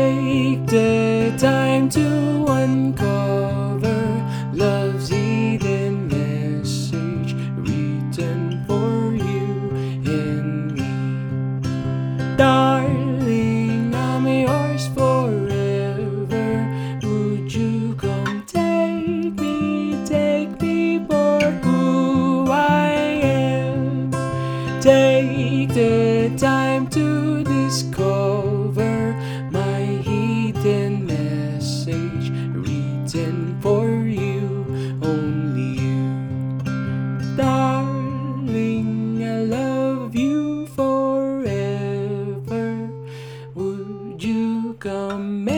Take the time to uncover love's hidden message written for you and me. Darling, I'm yours forever. Would you come take me for who I am? Take the time to discover my hidden message written for you, only you. Darling, I love you forever. Would you come